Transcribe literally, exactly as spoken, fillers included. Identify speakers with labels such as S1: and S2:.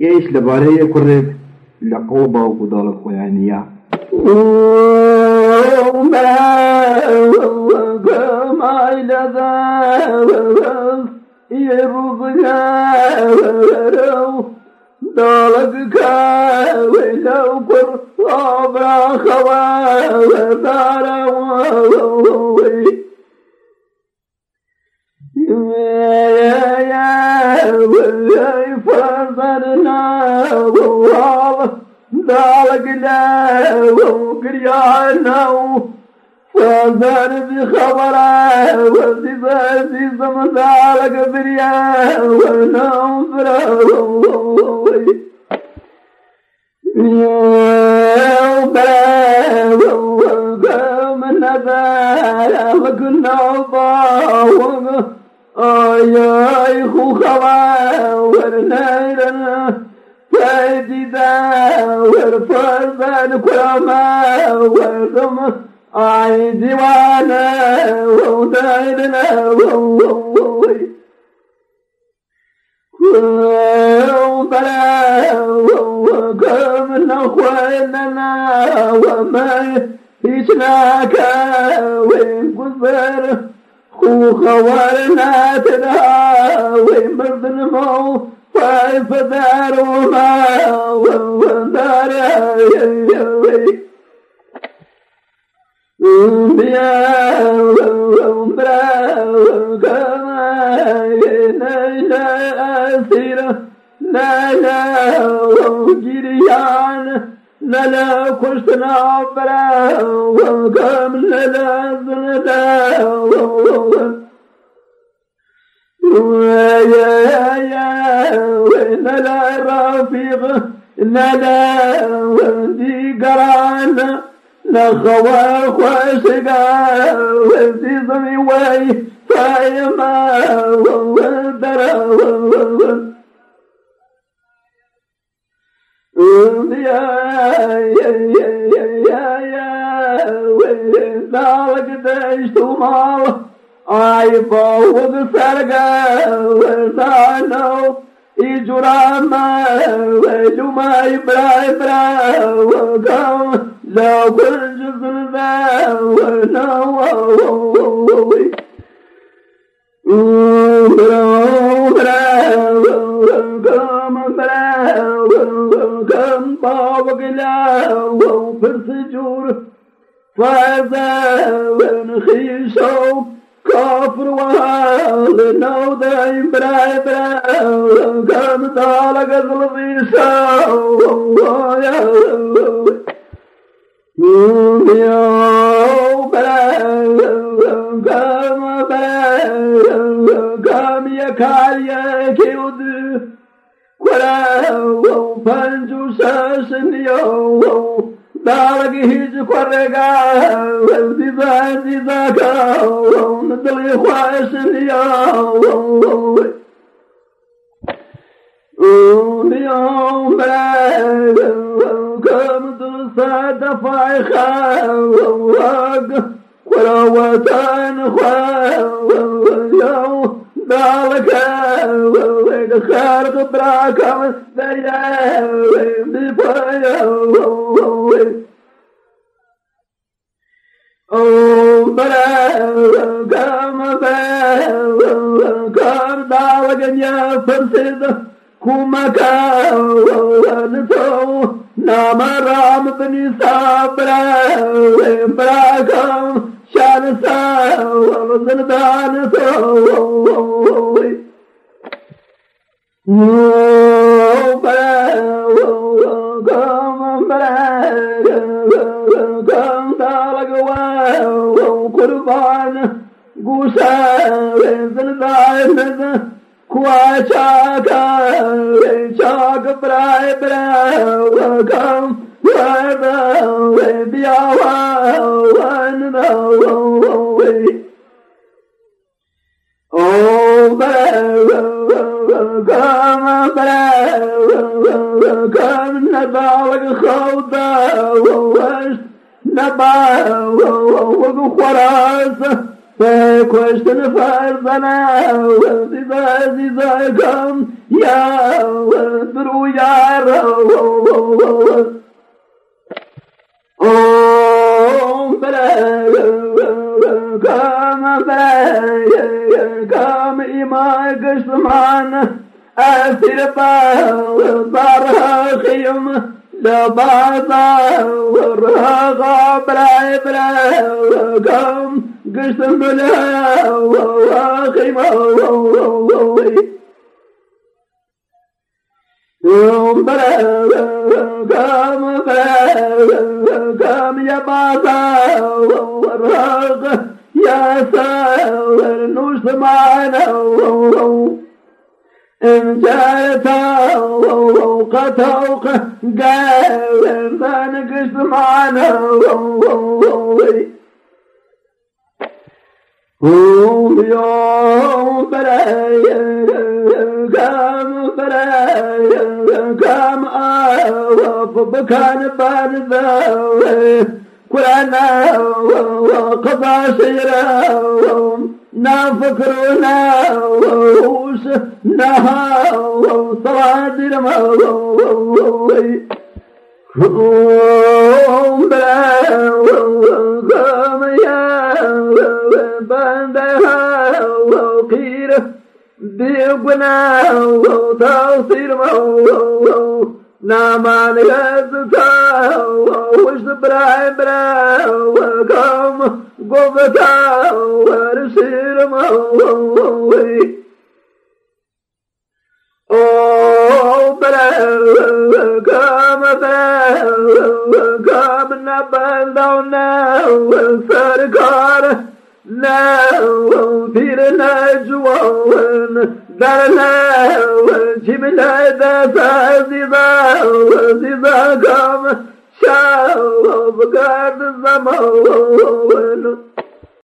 S1: ايش لباره يقرب لقوبة وقضال الخيانية
S2: وما وما إلى ذا يرضيها دالك ولو قر أبرا خوا دارا يا يا ويا فرضنا والله دالك لا وقريانا فازار بخبره وزبازي زمزالك بريا ونوفره من نذا مكن عضاوه آي خو خوا ورنيرنا فايدنا ورفرزان كراما ورزم آي ديوانا ودايرنا ووووي وبلا وكم نخواننا وما يشناك وين قصر خو خوارنا تدا وين بردن مو فايف دار وما ودار يوي بيا وبرا وكما ينجا أسيرة لا لا وجريان لا لا كشتنا برا وكم لا لا زندا يا يا يا وين لا رفيق لا لا ودي قرانا نخوا خوشقا وزي ضمي وي فايما ودرا يا يا يا يا يا وين دالك دشتو مال عيبا وبسرقا وزانو إجراما وجمع إبرا إبرا وقام لو كنت زلزا ونوووووي برا وقام برا وقام طابق لا وفرسجور فازا ونخيشو كافر وهال نوداي برا برا كم طالق الضيشا يا يا برا كم برا كم يكاي كيود ولا وفنجو ساسن يو دارك هيج كورغا والديزا ديزا كاو ندلي خواش اليوم اليوم بلا كم تصاد فايخا ولا وطن خوا اليوم دارك خارق براك دريا بفايا أو بلا كم بلا كم دارك يا فرسد كوما كاو نسو نام رام بني صابرا براكم شان ساو وزندان سو بلا كم بلا كم دارك واو قربان قوسا وزندان كواشاكا شاك براي برا وكم وذا وبياوا ونذا ووي أو برا كم برا كم نبالك خوضا ووش نبا وخراس فكوشتن فرزنا وزيزا زيزاكم يا ودرو يا Oh, come, come, إما قسمان أثر بارها خيم لبعضا ورها بلا بلا كم قسم بلا وخيم يوم بلا كم بلا كم يا بعضا ورها يا ساور نوش معنا إن جاءت وقتوق قال ما نقص معنا يوم بلايا كام بلايا كام آوف بكان بارذا كلنا وقضى سيرا نفكرنا ووس نها وصادر ما بلا وقام يا بندها وقير بيقنا وتصير ما نامان يزتا وش برا برا وقام قبتا ورسير موي او برا قام برا قام نبال دونا وسرقار لا وفيرنا جوان دارنا وجمنا ذا زيبا وزيبا قام شاو بقاد الزمان